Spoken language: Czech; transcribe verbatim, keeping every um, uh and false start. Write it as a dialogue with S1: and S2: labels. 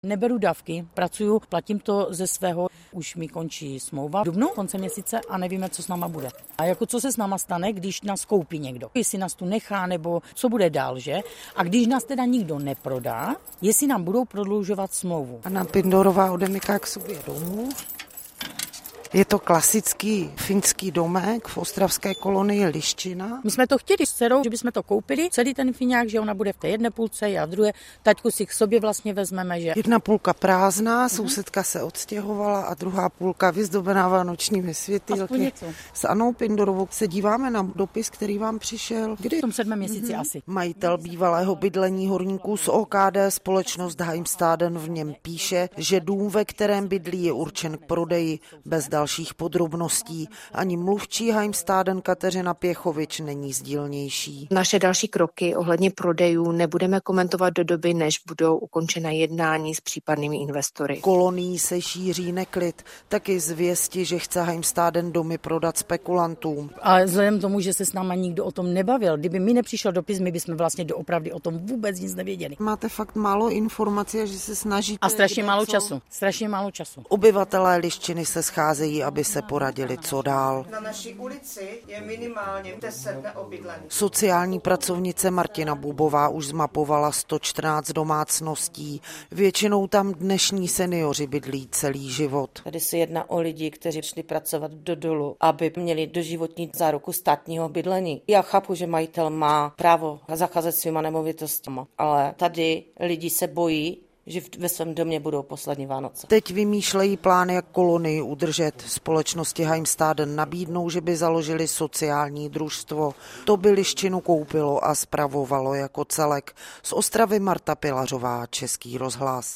S1: Neberu dávky, pracuju, platím to ze svého, už mi končí smlouva v dubnu, konce měsíce a nevíme, co s náma bude. A jako co se s náma stane, když nás koupí někdo. Jestli nás tu nechá, nebo co bude dál, že? A když nás teda nikdo neprodá, jestli nám budou prodlužovat smlouvu.
S2: Anna Pindorová odemyká k sobě domů. Je to klasický finský domek v ostravské kolonii Liščina.
S1: My jsme to chtěli s dcerou, že bychom to koupili, celý ten Fiňák, že ona bude v té jedné půlce, já v druhé. Taťku si k sobě vlastně vezmeme, že...
S2: Jedna půlka prázdná, sousedka se odstěhovala a druhá půlka vyzdobená vánočními světýlky. S Annou Pindorovou se díváme na dopis, který vám přišel. Kdy?
S1: V tom sedmém měsíci
S2: mm-hmm.
S1: asi.
S2: Majitel bývalého bydlení horníků z O K D společnost Heimstaden v něm píše, že dům, ve kterém bydlí, je určen k prodeji bez dalších podrobností. Ani mluvčí Heimstaden Kateřina Pěchovič není sdílnější.
S3: Naše další kroky ohledně prodejů nebudeme komentovat do doby, než budou ukončena jednání s případnými investory.
S2: Kolonií se šíří neklid, taky zvěsti, že chce Heimstaden domy prodat spekulantům.
S1: A vzhledem tomu, že se s náma nikdo o tom nebavil, kdyby mi nepřišel dopis, my bychom vlastně doopravdy o tom vůbec nic nevěděli.
S2: Máte fakt málo informací, že se snažíte...
S1: A strašně málo co? času. Strašně málo času.
S2: Obyvatelé Liščiny se scházejí, aby se poradili, co dál.
S4: Na naší ulici je minimálně deset neobydlených.
S2: Sociální pracovnice Martina Bubová už zmapovala sto čtrnáct domácností. Většinou tam dnešní seniori bydlí celý život.
S5: Tady se jedná o lidi, kteří šli pracovat do dolu, aby měli doživotní záruku státního bydlení. Já chápu, že majitel má právo zacházet svýma nemovitostmi, ale tady lidi se bojí, že ve svém domě budou poslední Vánoce.
S2: Teď vymýšlejí plán, jak kolonii udržet. Společnosti Heimstaden nabídnou, že by založili sociální družstvo. To by Liščinu koupilo a spravovalo jako celek. Z Ostravy Marta Pilařová, Český rozhlas.